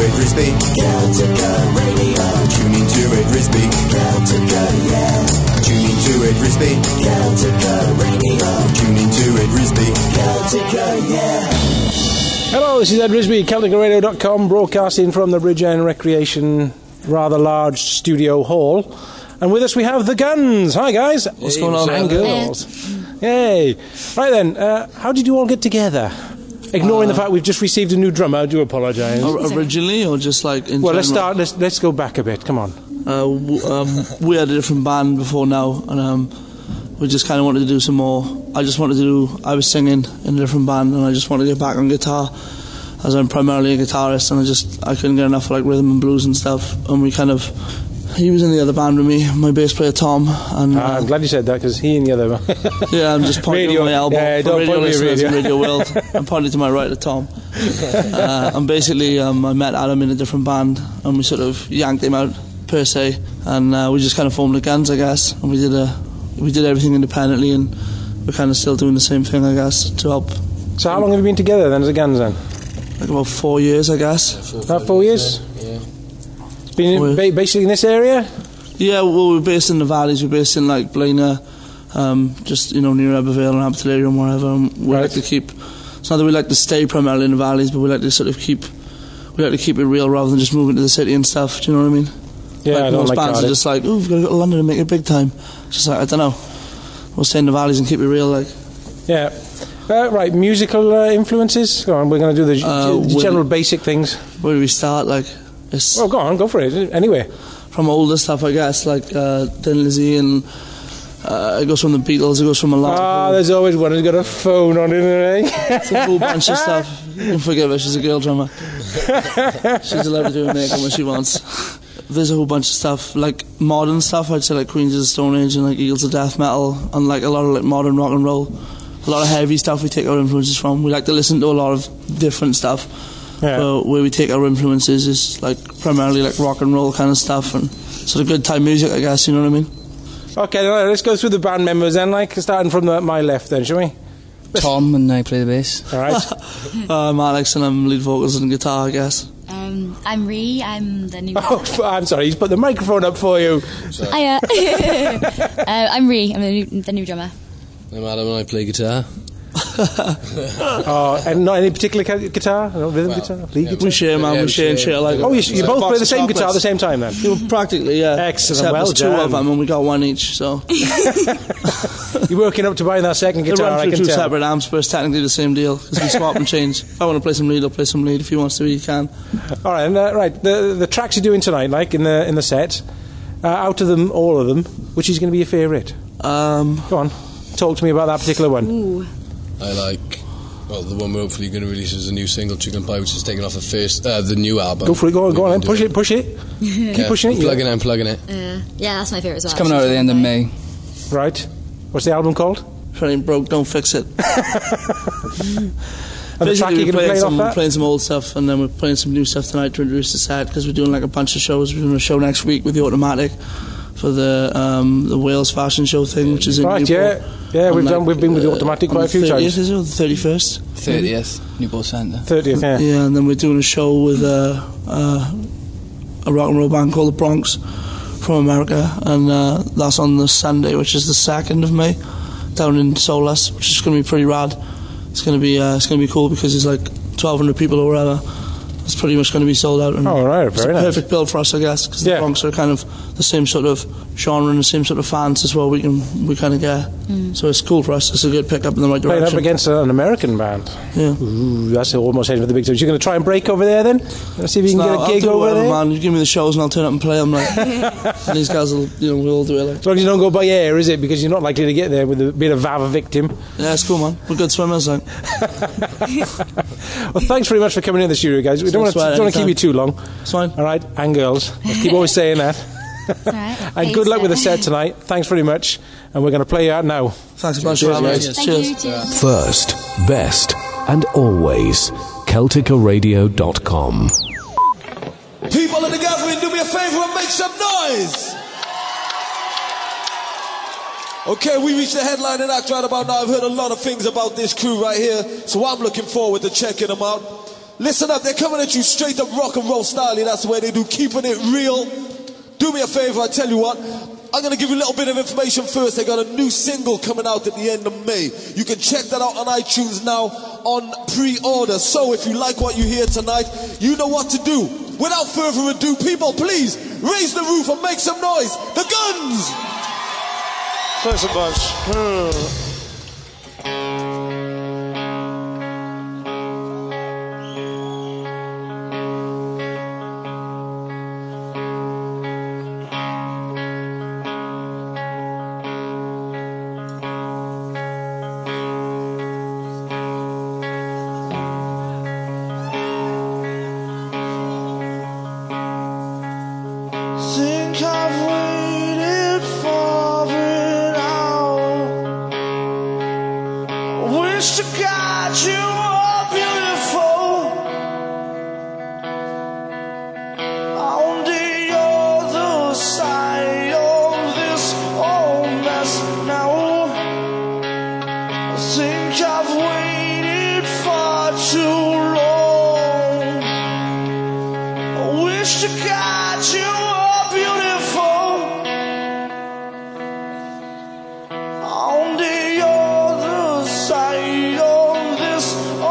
it, Risby. Celtica Radio. Tune into it, Risby. Celtica, yeah. Tune into it, Risby. Celtica Radio. Tune into it, Risby. Celtica, yeah. Hello, this is Ed Risby, CelticRadio.com, broadcasting from the Bridge End Recreation rather large studio hall. And with us we have the Guns. Hi, guys. What's going on? And girls. Hey. Right then, how did you all get together? Ignoring the fact we've just received a new drummer, I do apologise. Originally, or just like in Well, general? let's go back a bit, come on. We had a different band before now, and we just kind of wanted to do some more. I was singing in a different band, and I just wanted to get back on guitar, as I'm primarily a guitarist, and I couldn't get enough of like rhythm and blues and stuff, and he was in the other band with me, my bass player Tom, and I'm glad you said that, because he and the other one. yeah, I'm just pointing at my elbow. Yeah, for don't radio point me at listeners radio. in Radio World. I'm pointing to my right at Tom. And basically, I met Adam in a different band, and we sort of yanked him out per se, and we just kind of formed the Guns, I guess, and we did everything independently, and we're kind of still doing the same thing, I guess, to help. So how long have you been together then as the Guns then? Like about 4 years, I guess. About 4 years? Yeah. It's been basically in this area? Yeah, well, we're based in the valleys. We're based in like Blaina, just near Ebervale and Abbotsford and wherever. And we like to keep. It's not that we like to stay primarily in the valleys, but we like to sort of keep. We like to keep it real rather than just moving to the city and stuff. Do you know what I mean? Yeah, like I don't most like bands Cardiff. are just like, oh, we've got to go to London and make it big time. It's just like, I don't know. We'll stay in the valleys and keep it real, like. Yeah. Right, musical influences. Go on, we're going to do the general basic things. Where do we start? Like, well, go for it. Anyway. From older stuff, I guess, like Thin Lizzy, and it goes from the Beatles, it goes from a lot. There's always one who's got a phone on, isn't there? It's a whole bunch of stuff. You can forgive her, she's a girl drummer. She's allowed to do her makeup when she wants. There's a whole bunch of stuff, like modern stuff, I'd say, like Queens of the Stone Age and like Eagles of Death Metal, and like a lot of like modern rock and roll. A lot of heavy stuff we take our influences from. We like to listen to a lot of different stuff. Yeah. But where we take our influences is like primarily like rock and roll kind of stuff and sort of good time music, I guess, you know what I mean? Okay, right, let's go through the band members then, like starting from my left then, shall we? Tom, and I play the bass. Alright. I'm Alex and I'm lead vocals and guitar, I guess. I'm Ree, I'm the new drummer. Oh, I'm sorry, he's put the microphone up for you. Hiya. I'm Ree, I'm the new drummer. I'm Adam and I play guitar. And not any particular guitar? No, rhythm guitar? Lead guitar? We share, man, we share like... Oh, you both play the same guitar at the same time then? Practically, yeah. Excellent, Except well there's two of them and we got one each, so... You're working up to buying that second guitar, I can tell. Two tell. separate amps, but it's technically the same deal, because we swap and change. If I want to play some lead, I'll play some lead. If he wants to, he can. Alright, and right, the tracks you're doing tonight, like in the set, out of them, all of them, which is going to be your favourite? Go on, talk to me about that particular one. Ooh. I like... Well, the one we're hopefully going to release is a new single, Chicken Pie, which is taken off the new album. Go for it, go on, push it. Keep pushing it. I'm plugging it. Yeah, that's my favourite as well. It's coming out at the end of May. Right. What's the album called? If it ain't broke, don't fix it. And the track you're going to play off that? We're playing some old stuff, and then we're playing some new stuff tonight to introduce the set, because we're doing like a bunch of shows. We're doing a show next week with The Automatic for the Wales fashion show thing, which is in Newport. Yeah, we've been with The Automatic quite a few times. Is it, or the 31st? 30th, Newport Centre. 30th, yeah. Yeah, and then we're doing a show with a rock and roll band called The Bronx from America, and that's on the Sunday, which is the 2nd of May, down in Solus, which is going to be pretty rad. It's going to be cool because it's like 1,200 people or whatever. It's pretty much going to be sold out. And right, it's very a nice. perfect bill for us, I guess, because the Bronx are kind of the same sort of genre and the same sort of fans as well. We kind of get, so it's cool for us. It's a good pickup in the right direction. Playing up against an American band. Yeah, ooh, that's almost heading for the big times. You're going to try and break over there then? Let's see if you can get a gig over there. Man, you give me the shows and I'll turn up and play them. Like, and these guys will, we'll all do it. Like. As long as you don't go by air, is it? Because you're not likely to get there with a bit of VAV victim. Yeah, it's cool, man. We're good swimmers. Like. Well, thanks very much for coming in the studio, guys. We don't want to keep you too long. It's fine. All right, and girls. Let's keep always saying that. It's all right. And good luck with the set tonight. Thanks very much. And we're going to play you out now. Thanks a bunch for having us. Thank you. First, best, and always, CelticRadio.com. People in the gathering, do me a favour and make some noise. Okay, we reached the headlining act right about now. I've heard a lot of things about this crew right here, so I'm looking forward to checking them out. Listen up, they're coming at you straight up rock and roll style. That's the way they do, keeping it real. Do me a favor, I tell you what. I'm going to give you a little bit of information first. They got a new single coming out at the end of May. You can check that out on iTunes now on pre-order. So if you like what you hear tonight, you know what to do. Without further ado, people, please raise the roof and make some noise. The Guns! Thanks a bunch. Think I've waited for it all. Wish to God you were beautiful. On the other side of this old mess now. I think I've waited far too long. I wish to God you were beautiful. On the other side of this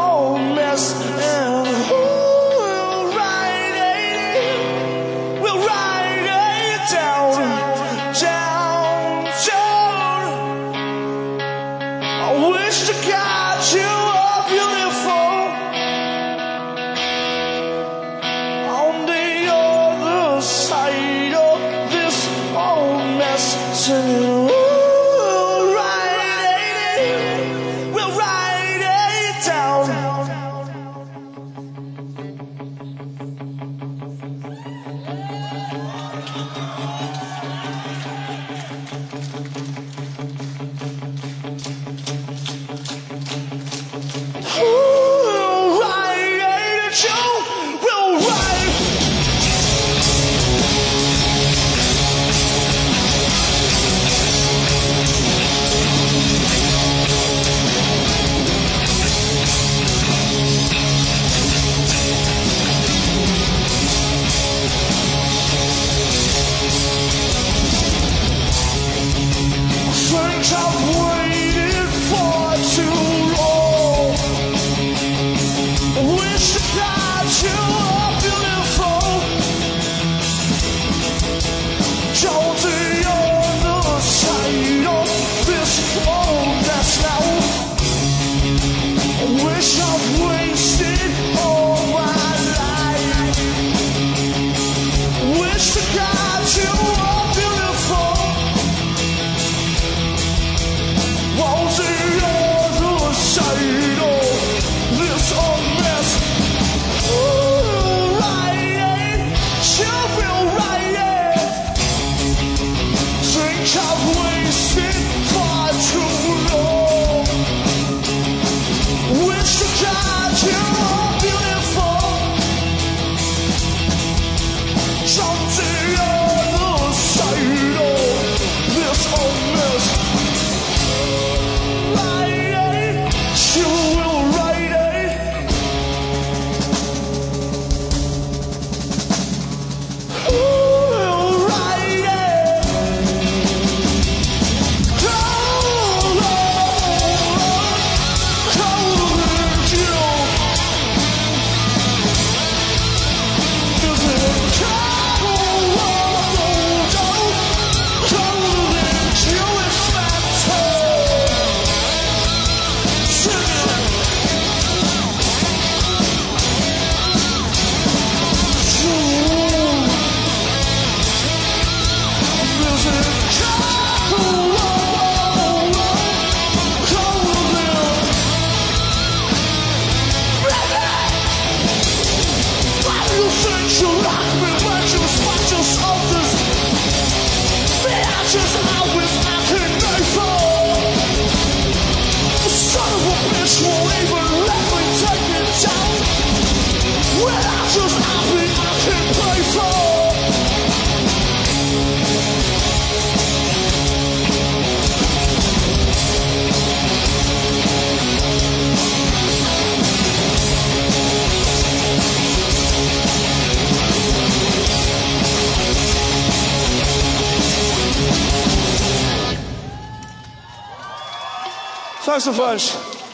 thanks a bunch.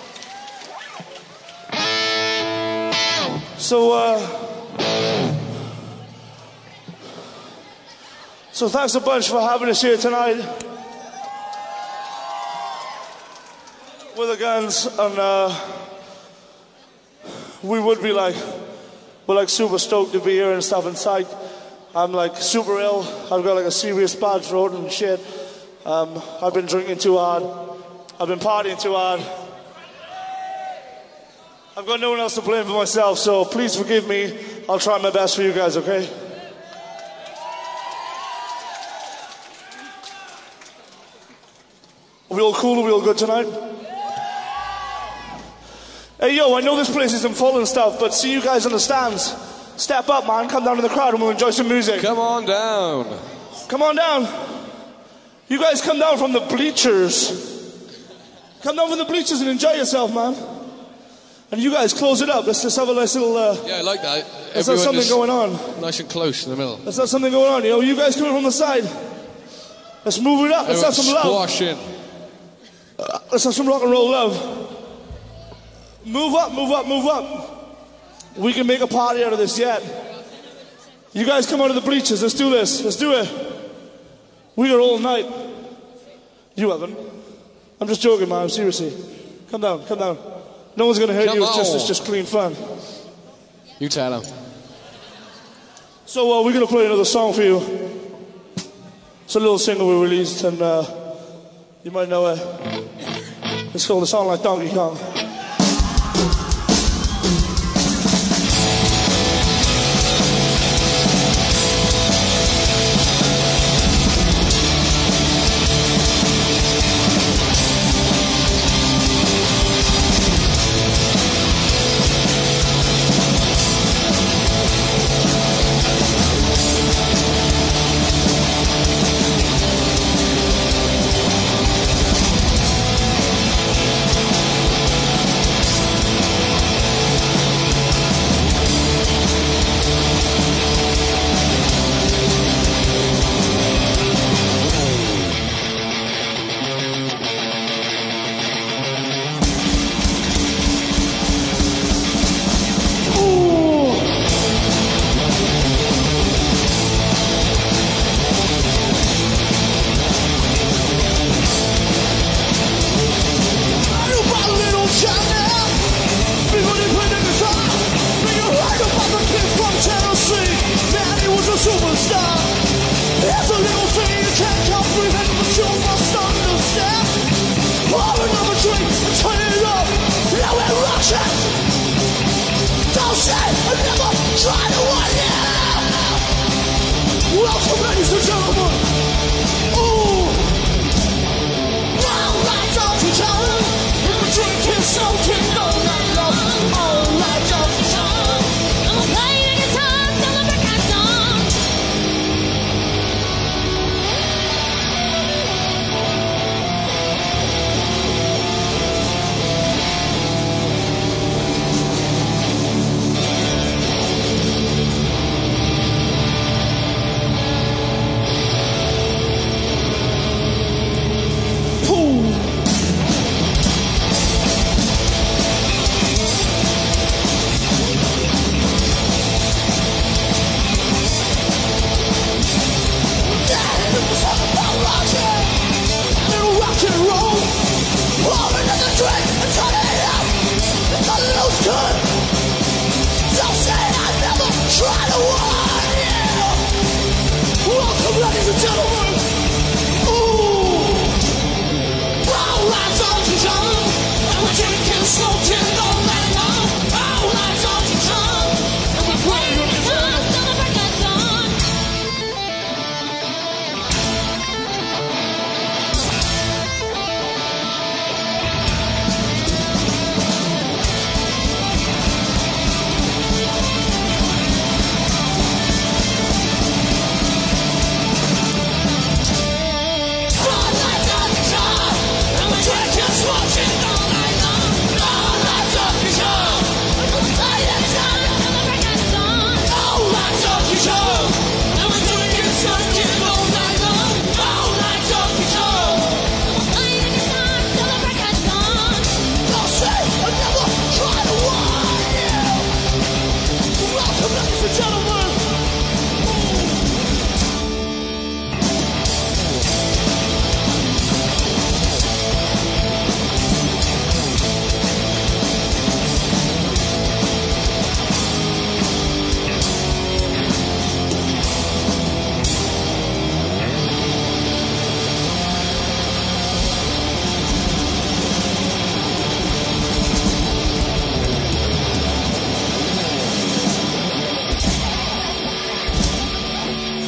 So thanks a bunch for having us here tonight with the Guns, and we're like super stoked to be here and stuff. Inside, I'm like super ill. I've got like a serious bad throat and shit. I've been drinking too hard. I've been partying too hard. I've got no one else to blame for myself, so please forgive me. I'll try my best for you guys, okay? Are we all cool? Are we all good tonight? Hey, yo, I know this place isn't full and stuff, but see you guys in the stands. Step up, man. Come down to the crowd and we'll enjoy some music. Come on down. Come on down. You guys come down from the bleachers. Come down from the bleachers and enjoy yourself, man. And you guys close it up. Let's just have a nice little... yeah, I like that. Let's have something going on. Nice and close in the middle. Let's have something going on. You know, you guys coming from the side. Let's move it up. Let's have some love. Squash in. Let's have some rock and roll love. Move up, move up, move up. We can make a party out of this yet. You guys come out of the bleachers. Let's do this. Let's do it. We got all night. You haven't. I'm just joking, man. Seriously. Come down, come down. No one's going to hurt you. It's just clean fun. You tell them. So we're going to play another song for you. It's a little single we released, and you might know it. It's called A Song Like Donkey Kong.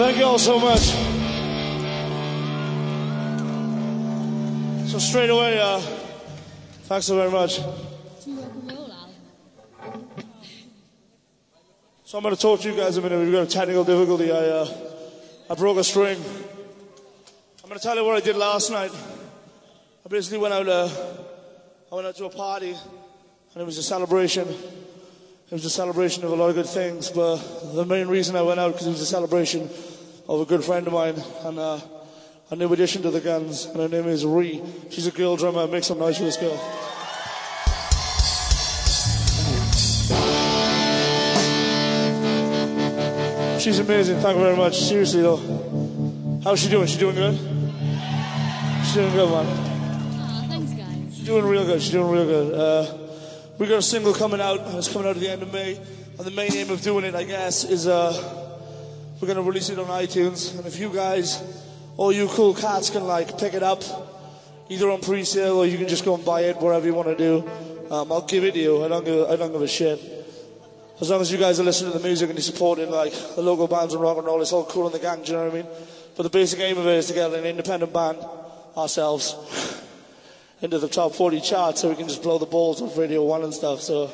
Thank you all so much. So straight away, thanks so very much. So I'm going to talk to you guys a minute. We've got a technical difficulty. I broke a string. I'm going to tell you what I did last night. I basically went out to a party, and it was a celebration. It was a celebration of a lot of good things, but the main reason I went out because it was a celebration of a good friend of mine and a new addition to the Guns, and her name is Ree. She's a girl drummer. Make some noise for this girl. She's amazing. Thank you very much. Seriously though, how's she doing? She doing good? She's doing good, man. Oh, thanks, guys. She's doing real good. She's doing real good. We got a single coming out, and it's coming out at the end of May. And the main aim of doing it, I guess, is we're going to release it on iTunes. And if you guys, all you cool cats, can like pick it up, either on pre-sale or you can just go and buy it, whatever you want to do. I'll give it to you. I don't give a shit. As long as you guys are listening to the music and you're supporting like the local bands and rock and roll, it's all cool in the gang. Do you know what I mean? But the basic aim of it is to get an independent band ourselves into the top 40 charts so we can just blow the balls with Radio 1 and stuff. So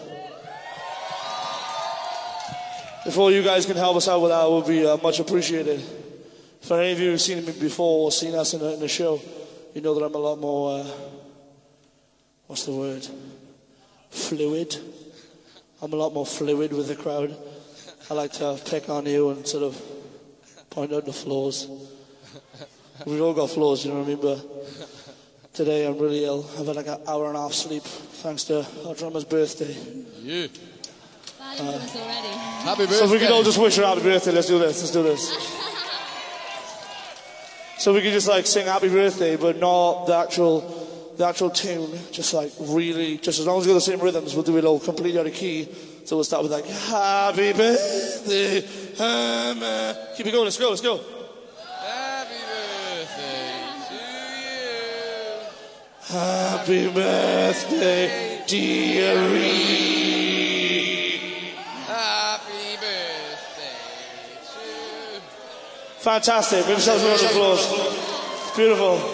if all you guys can help us out with that, it would be much appreciated. For any of you who've seen me before or seen us in the show, you know that I'm a lot more, what's the word? Fluid. I'm a lot more fluid with the crowd. I like to pick on you and sort of point out the flaws. We've all got flaws, you know what I mean? But today I'm really ill. I've had like an hour and a half sleep thanks to our drummer's birthday. Yeah. Already. Happy birthday. So if we could all just wish her happy birthday, let's do this. So we could just like sing happy birthday, but not the actual tune, just like really, just as long as we got the same rhythms, we'll do it all completely out of key. So we'll start with like, happy birthday, keep it going, let's go. Happy birthday to you. Happy birthday, dearie. Happy birthday to you. Fantastic, give yourselves a round of applause. Beautiful.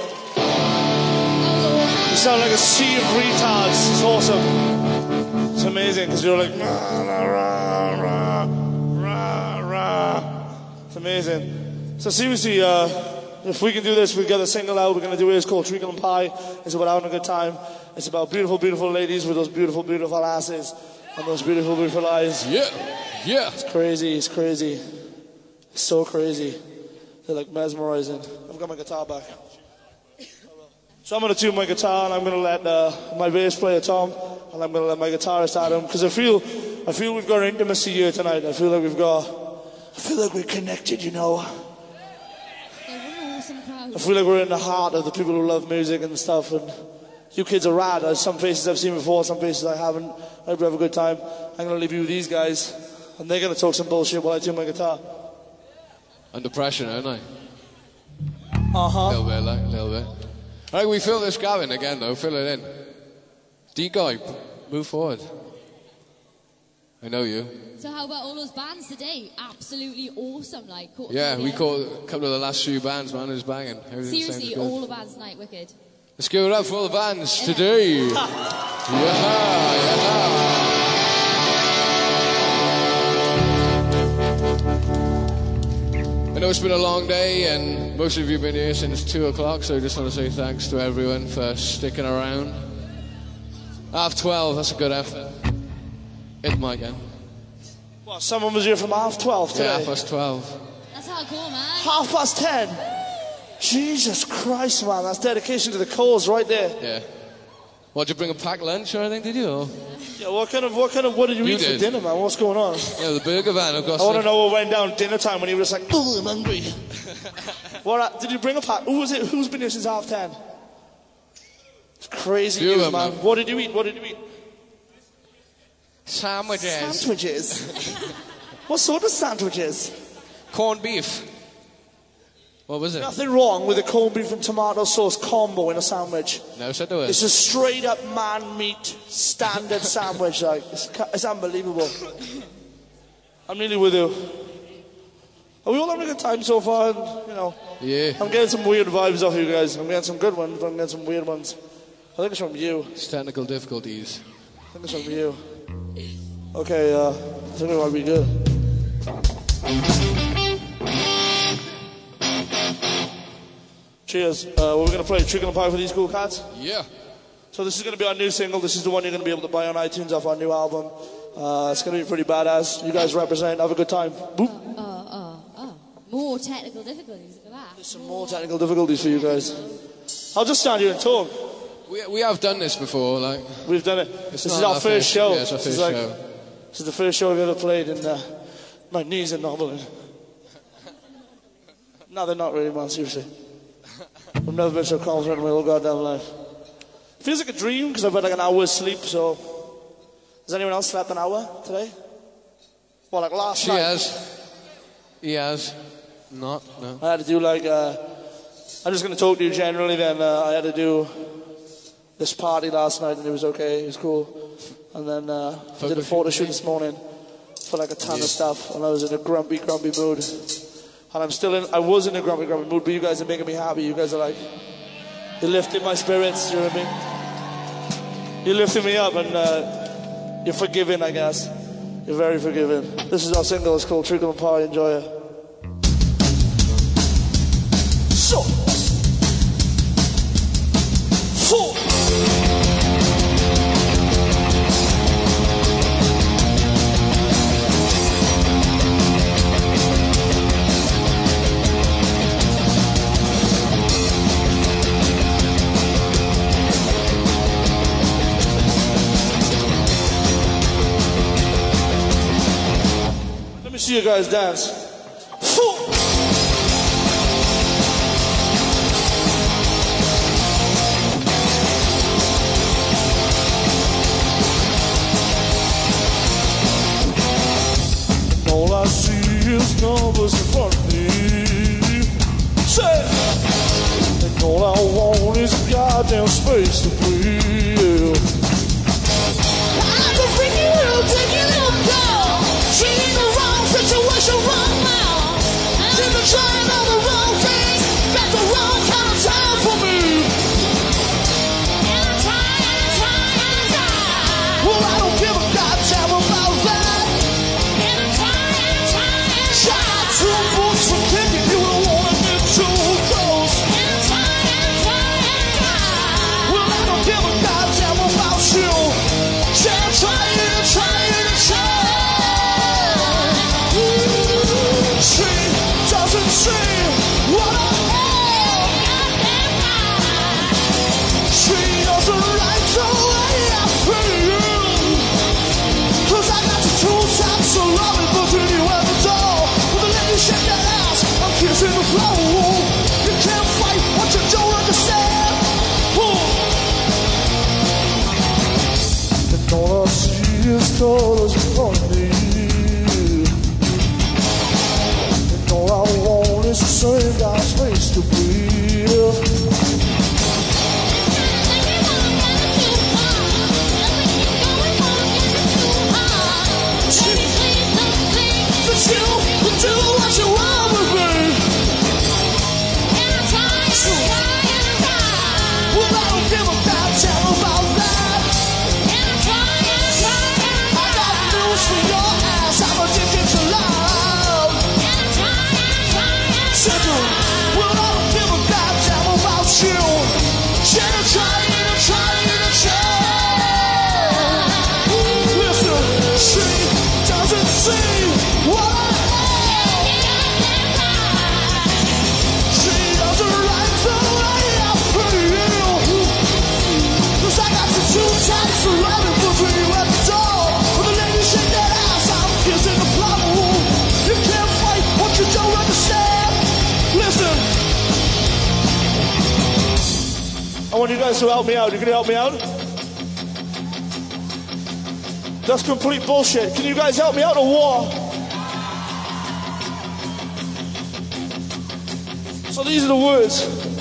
You sound like a sea of retards. It's awesome. It's amazing because you're like rah, rah, rah, rah, rah. It's amazing. So seriously, if we can do this, we'll get a single out. We're going to do it. It's called Treacle and Pie. It's about having a good time. It's about beautiful, beautiful ladies with those beautiful, beautiful asses and those beautiful, beautiful eyes. Yeah. It's crazy. It's so crazy. They're like mesmerizing. I've got my guitar back. So I'm going to tune my guitar, and I'm going to let my bass player Tom, and I'm going to let my guitarist Adam, because I feel we've got intimacy here tonight. I feel like we're connected, you know. I feel like we're in the heart of the people who love music and stuff, and you kids are rad. There's some faces I've seen before, some faces I haven't. I hope you have a good time. I'm going to leave you with these guys, and they're going to talk some bullshit while I tune my guitar. Under pressure, aren't I? Uh-huh. A little bit. Right, we fill this gap in again, though. Fill it in. D-Guy, move forward. I know you. So how about all those bands today? Absolutely awesome. Yeah, we caught a couple of the last few bands, man. It was banging. Seriously, all the bands tonight, wicked. Let's give it up for all the bands today. I know it's been a long day, and most of you have been here since 2 o'clock, so I just want to say thanks to everyone for sticking around. 12:30, that's a good effort. Hit the mic again. Well, someone was here from 12:30 today. Yeah, 12:30. That's hardcore, man. 10:30. Jesus Christ, man, that's dedication to the cause right there. Yeah. What, did you bring a packed lunch or anything, did you? Or? Yeah, what did you eat for dinner, man? What's going on? Yeah, the burger van. I want to know what went down dinner time when he was like, oh, I'm hungry. Did you bring a pack? Who was it? Who's been here since 10:30? It's crazy news, man. What did you eat? Sandwiches. What sort of sandwiches? Corned beef. What was it? Nothing wrong with a corned beef and tomato sauce combo in a sandwich. No, said there was. It's a straight up man meat standard sandwich. Like it's unbelievable. I'm nearly with you. Are we all having a good time so far? And, you know, Yeah. I'm getting some weird vibes off you guys. I'm getting some good ones, but I'm getting some weird ones. I think it's from you. It's technical difficulties. I think it's from you. Okay, I think it might be good. Cheers. We're going to play Trick and Pie for these cool cats. Yeah. So this is going to be our new single. This is the one you're going to be able to buy on iTunes off our new album. It's going to be pretty badass. You guys represent. Have a good time. Boop. More technical difficulties. Look at that. There's some more technical difficulties for you guys. I'll just stand here and talk. We have done this before, like. We've done it. It's This not is our our first show. Yeah, it's our first show. This is the first show I've ever played, and my knees are knobbling. No, they're not really, man. Seriously. I've never been so confident in my whole goddamn life. Feels like a dream because I've had like an hour's sleep. So, has anyone else slept an hour today? Well, like last night. She has. He has. Not, no. I had to do like, I'm just going to talk to you generally then. I had to do this party last night and it was okay, it was cool. And then I did a photo shoot this morning for like a ton of stuff and I was in a grumpy mood. And I was in a grumpy mood, but you guys are making me happy. You guys are like, you're lifting my spirits, you know what I mean? You're lifting me up and you're forgiving, I guess. You're very forgiving. This is our single, it's called Trick and Pie, enjoy it. So, 4. Let me see you guys dance. 4. All I see is numbers in front of me. Say, and all I want is a goddamn space to breathe. I can freak you out, take you little girl. She in the wrong situation, wrong now. She's been trying all the wrong things. Got the wrong kind of time for me. And I'm trying. Well, I don't give a goddamn about that. Two boots for kicking, you don't wanna get too close. Well, I don't give a goddamn about you. Say I'm trying. She doesn't see what I am. She doesn't like the way I feel. 'Cause I got the 2 types of loving between you and the door. You shake that ass, I'm kissing the floor. You can't fight what you don't understand. And all I see is colors in front of me. And all I want is the same guy's face to breathe. You can do what you want with me. And I'm trying. Well, I don't give a goddamn about that. And I'm trying. I got news for your ass. I'm addicted to love. And I'm trying. Simple. Well, I don't give a goddamn about you. I'm trying. Listen, she doesn't see what I types of loving between you at the door. When the lady shake that ass, I'm kissing the floor. You can't fight what you don't understand. Listen, I want you guys to help me out. You can help me out? That's complete bullshit. Can you guys help me out or what? So these are the words.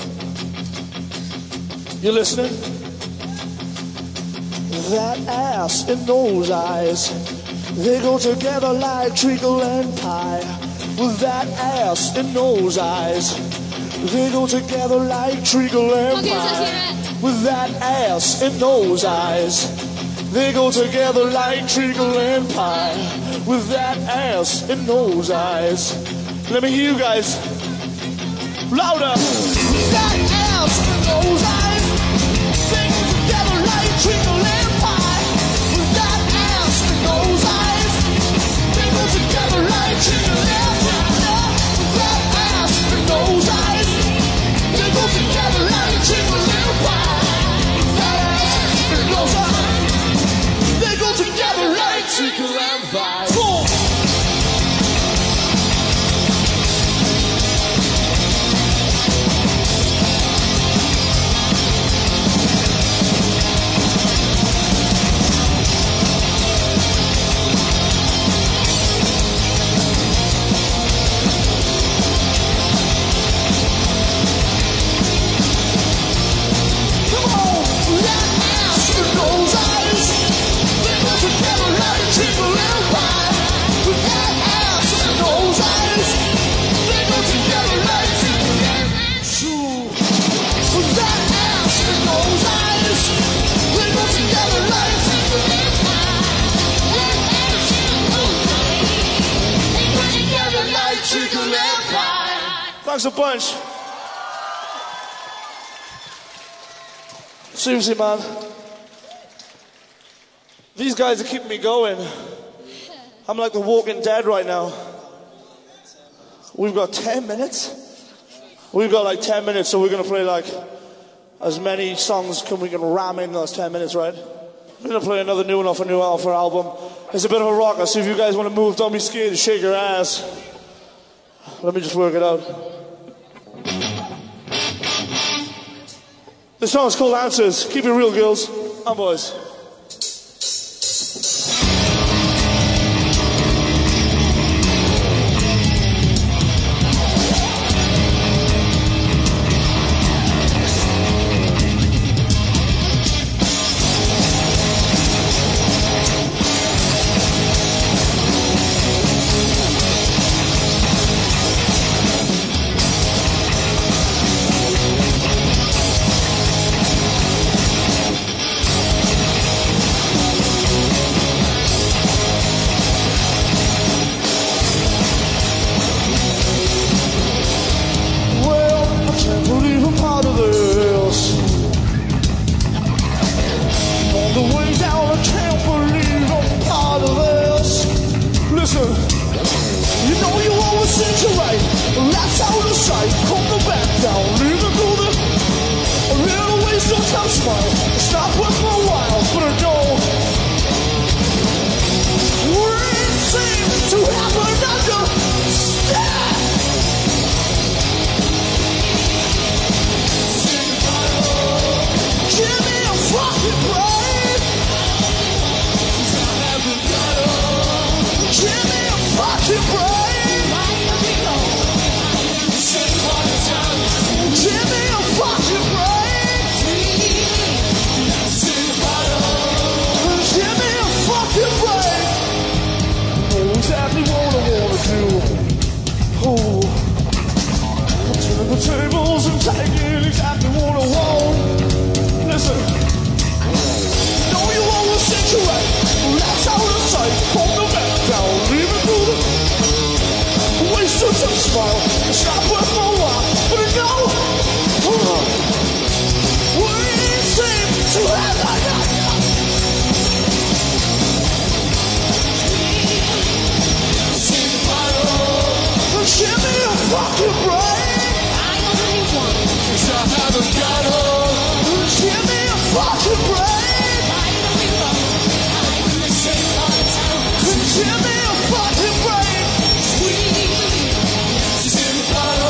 You listening? That ass and those eyes, they go together like treacle and pie. with that ass and those eyes. They go together like treacle and pie. With that ass and those eyes. They go together like treacle and pie. With that ass and those eyes. Let me hear you guys. Louder. With that ass and those eyes. They go together like treacle and pie. With that ass and those eyes. They go together like treacle and pie. With that ass and those eyes. They go together like treacle and pie. With that ass and those eyes. They go together like treacle and pie. Boom. Thanks a bunch. Seriously, man. These guys are keeping me going. I'm like the Walking Dead right now. We've got 10 minutes. We've got like 10 minutes, so we're going to play like as many songs we can ram in those 10 minutes, right? We're going to play another new one off a new Alpha album. It's a bit of a rocker, so if you guys want to move, don't be scared to shake your ass. Let me just work it out. This song is called Answers. Keep it real, girls and boys. Give me a fucking break. She's in the bottle.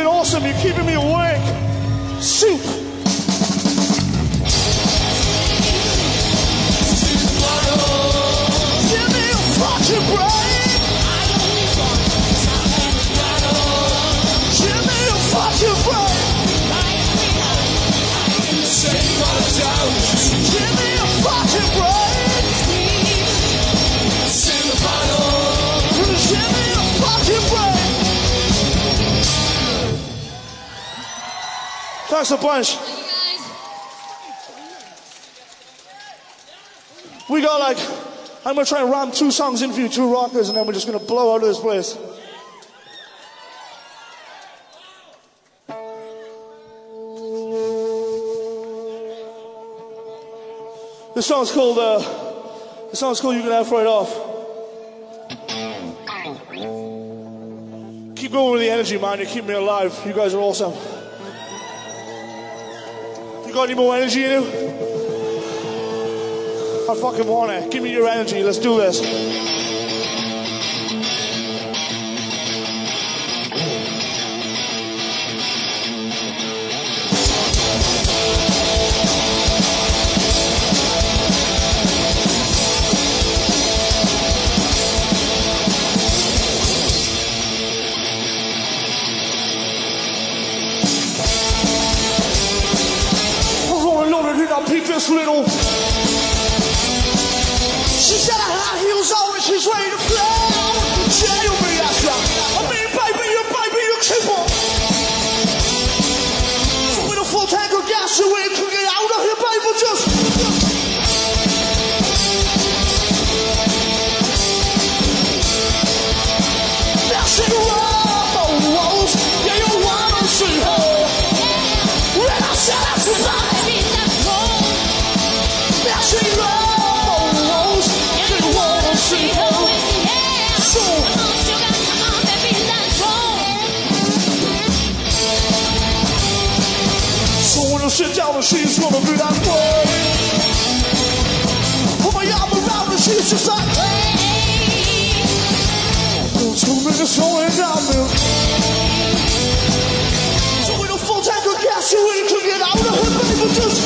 been awesome. You're keeping me awake. Soup. Give me a fucking break. Give me a fucking break. Give me a fucking break. Give me a fucking break. Thanks a bunch. We got like, I'm gonna try and ram 2 songs in for you, 2 rockers, and then we're just gonna blow out of this place. This song's called You Can Have Right Off. Keep going with the energy, man. You keep me alive. You guys are awesome. You got any more energy in you? I fucking want it. Give me your energy. Let's do this. This little. She said her high heels on and she's ready to flow. Jail me, that's right. I mean, baby, you keep on. So with a full tank of gas, so we can get out of here, baby, just. That's it, rolls. Yeah, you wanna see her. When I said I survived. Sit down and she's gonna be that way. Put my arm around and she's just like, hey. 2 minutes going down there. So with a full tank of gas, you ain't to get out of her, baby, just.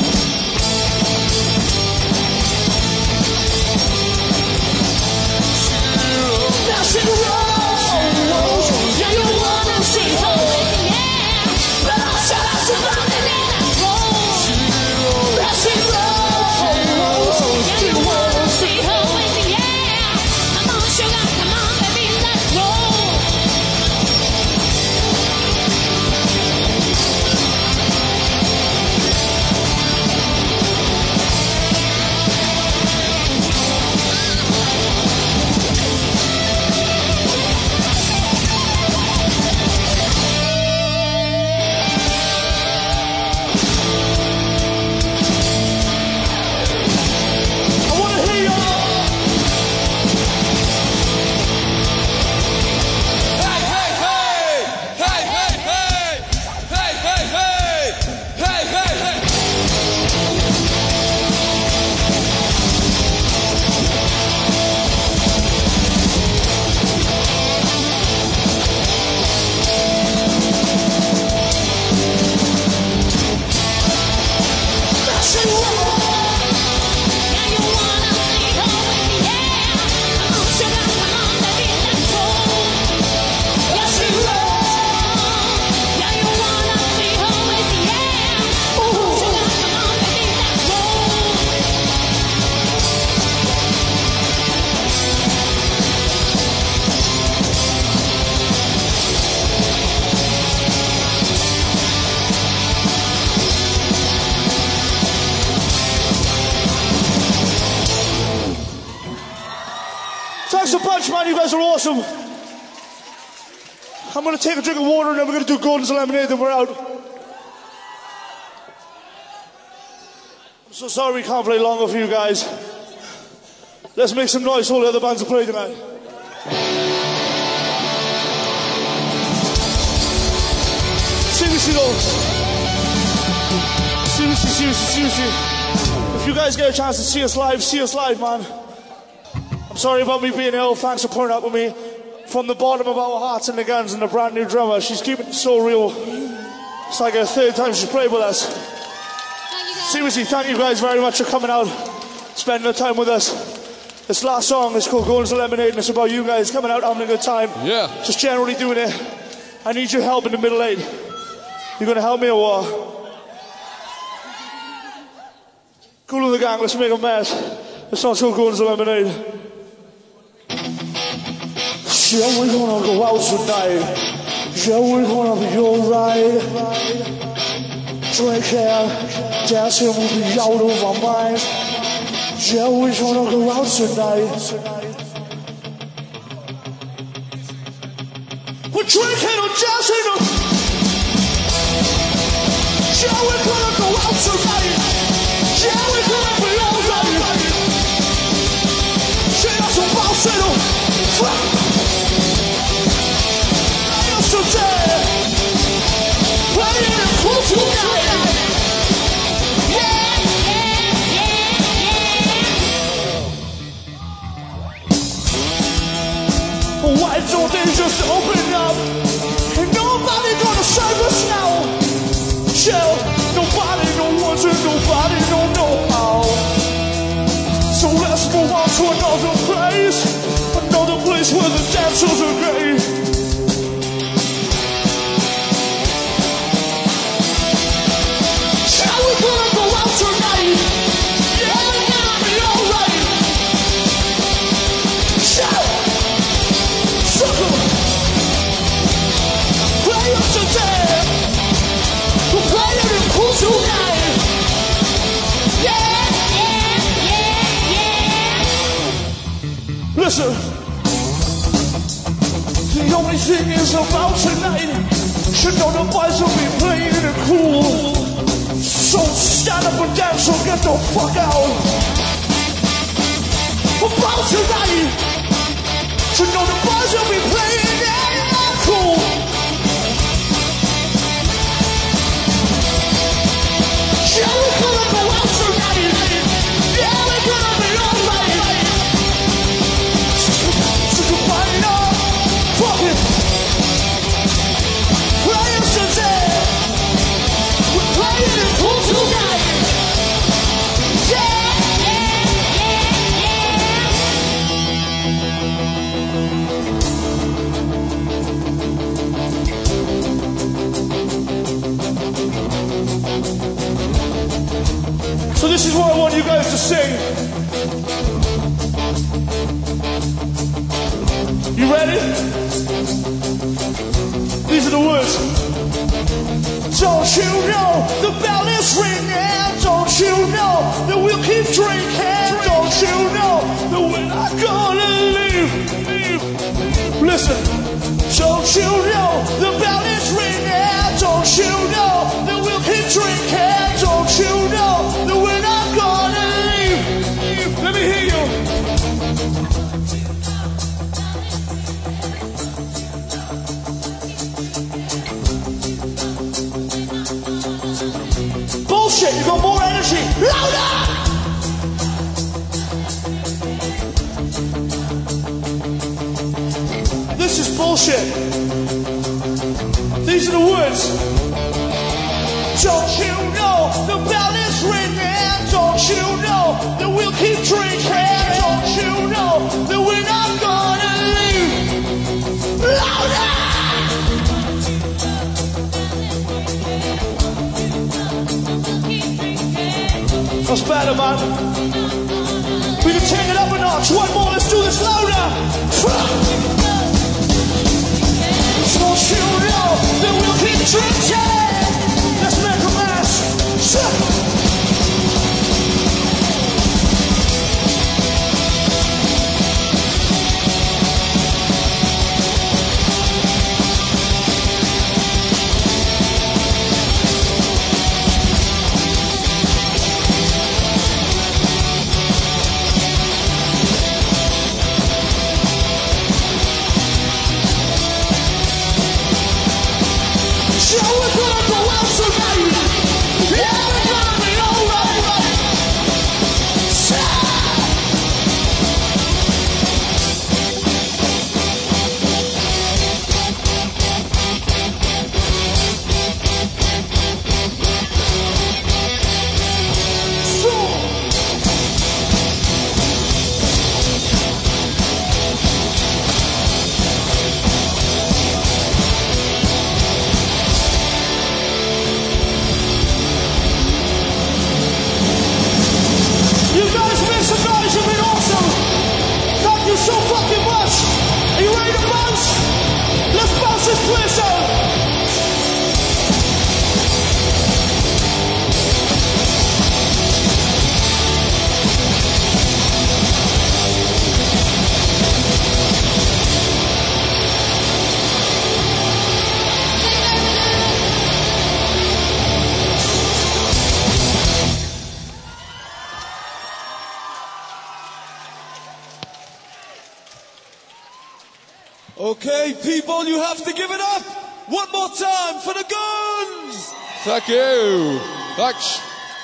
Now she rolls. Yeah, you wanna see her. But I said I survived. Thanks a bunch, man. You guys are awesome. I'm going to take a drink of water and then we're going to do Gordon's Lemonade and we're out. I'm so sorry we can't play longer for you guys. Let's make some noise for all the other bands to play tonight. Seriously though. Seriously. If you guys get a chance to see us live, man. I'm sorry about me being ill. Thanks for putting up with me. from the bottom of our hearts and the Guns and the brand new drummer. She's keeping it so real. It's like her third time she's played with us. Seriously, thank you guys very much for coming out, spending the time with us. This last song is called Golden Lemonade, and it's about you guys coming out having a good time. Yeah. Just generally doing it. I need your help in the middle eight. You gonna help me or what? Cool in the gang, let's make a mess. This song's called Golden Lemonade. Yeah, we're gonna go out tonight. Yeah, we're gonna be alright. Drinking, dancing, we'll be out of our minds. Yeah, we're gonna go out tonight. We're drinking and dancing. Yeah, we're gonna go out tonight. Yeah, we're gonna be alright. Yeah, that's what I'll say. Today, playing it cool tonight. Yeah. Why don't they just open up? Ain't nobody gonna save us now. Chill, nobody don't want to, nobody don't know how. So let's move on to another place where the dancers are great. We're gonna go out tonight. Yeah, we're gonna be alright. Shout! Sucker! Play us today. We're playing it cool tonight. Yeah. Listen. The only thing is about tonight. You know the boys will be playing it cool. So stand up and dance or get the fuck out. About tonight, you know the boys will be playing that cool. Yeah, we're gonna go out tonight. Yeah, we're gonna be alright. So you find out, fuck it. Play us today. We're playing it cool tonight. Yeah. So this is what I want you guys to sing. You ready? These are the words. Don't you know the bell is ringing? Don't you know that we'll keep drinking? Don't you know that we're not gonna leave? Listen, don't you know the bell is ringing? Don't you know that we'll keep drinking? Don't you know that we're not gonna leave? Let me hear you. Bullshit, you got more energy. Louder! This is bullshit. These are the words. Don't you know the bell is ringing? Don't you know that we'll keep drinking? Don't you know that we're not gonna leave? Louder! That's better, man. We can take it up a notch. One more, let's do this louder. Don't you know that we'll keep drinking? Let's make a mess. Yeah, we're gonna Okay, people, you have to give it up one more time for the Guns. Thank you. Thanks.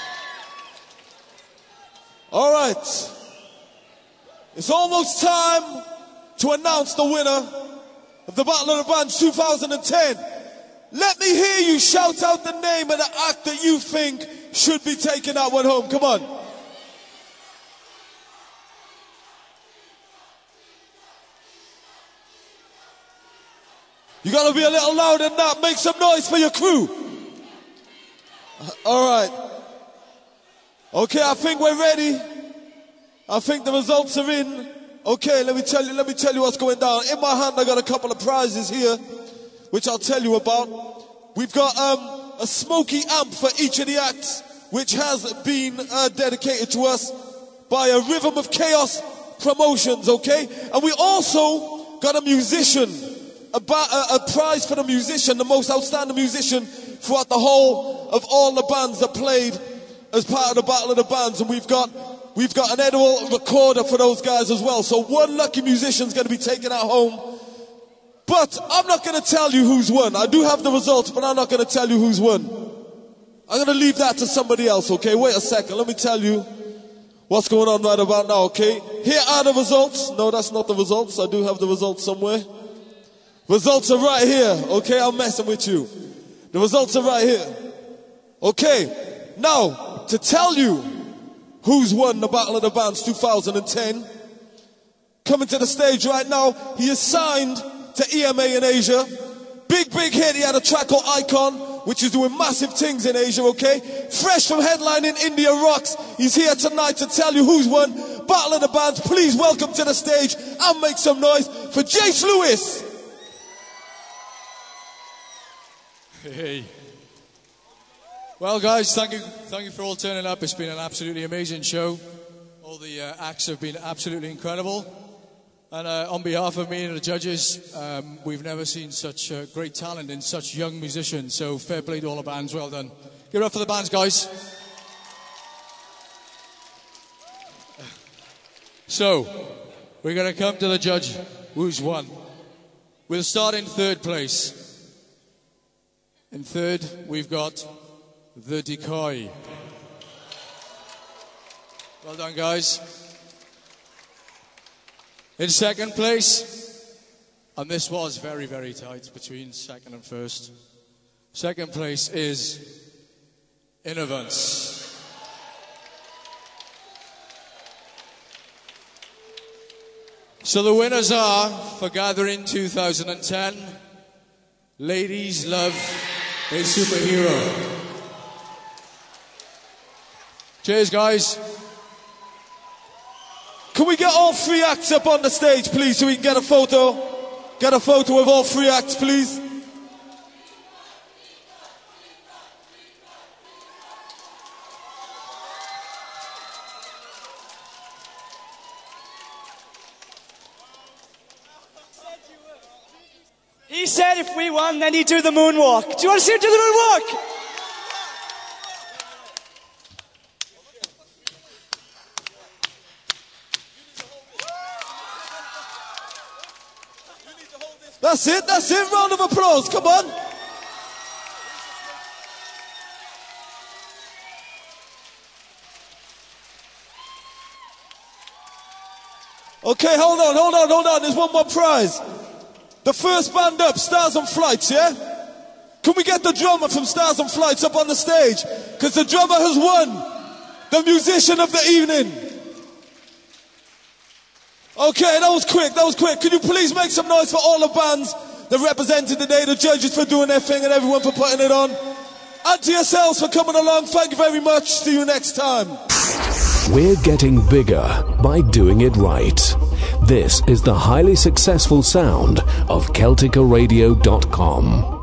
All right. It's almost time to announce the winner of the Battle of the Bands 2010. Let me hear you shout out the name of the act that you think should be taking that one home. Come on. You gotta be a little louder than that. Make some noise for your crew. All right. Okay, I think we're ready. I think the results are in. Okay, let me tell you what's going down. In my hand, I got a couple of prizes here, which I'll tell you about. We've got a smoky amp for each of the acts, which has been dedicated to us by a Rhythm of Chaos Promotions, okay? And we also got a musician, a prize for the musician, the most outstanding musician throughout the whole of all the bands that played as part of the Battle of the Bands. And we've got an edible recorder for those guys as well. So one lucky musician's going to be taken at home. But I'm not going to tell you who's won. I do have the results, but I'm not going to tell you who's won. I'm going to leave that to somebody else, okay? Wait a second. Let me tell you what's going on right about now, okay? Here are the results. No, that's not the results. I do have the results somewhere. Results are right here, okay? I'm messing with you. The results are right here. Okay, now, to tell you who's won the Battle of the Bands 2010, coming to the stage right now, he is signed to EMA in Asia. Big hit. He had a track called Icon, which is doing massive things in Asia, okay? Fresh from headlining India Rocks. He's here tonight to tell you who's won Battle of the Bands. Please welcome to the stage and make some noise for Jace Lewis. Hey. Well, guys, thank you for all turning up. It's been an absolutely amazing show. All the acts have been absolutely incredible. And on behalf of me and the judges, we've never seen such great talent in such young musicians. So fair play to all the bands. Well done. Give it up for the bands, guys. So, we're going to come to the judge who's won. We'll start in third place. In third, we've got The Decoy. Well done, guys. In second place, and this was very, very tight between second and first. Second place is Innovance. So the winners are, for Gathering 2010, Ladies Love a Superhero. Cheers, guys. Can we get all three acts up on the stage, please, so we can get a photo? Get a photo of all three acts, please. He said if we won, then he'd do the moonwalk. Do you want to see him do the moonwalk? That's it. Round of applause, come on. Okay, hold on. There's one more prize. The first band up, Stars on Flights, yeah? Can we get the drummer from Stars on Flights up on the stage? Because the drummer has won the musician of the evening. Okay, that was quick. Could you please make some noise for all the bands that represented today, the judges for doing their thing and everyone for putting it on. And to yourselves for coming along. Thank you very much. See you next time. We're getting bigger by doing it right. This is the highly successful sound of CelticaRadio.com.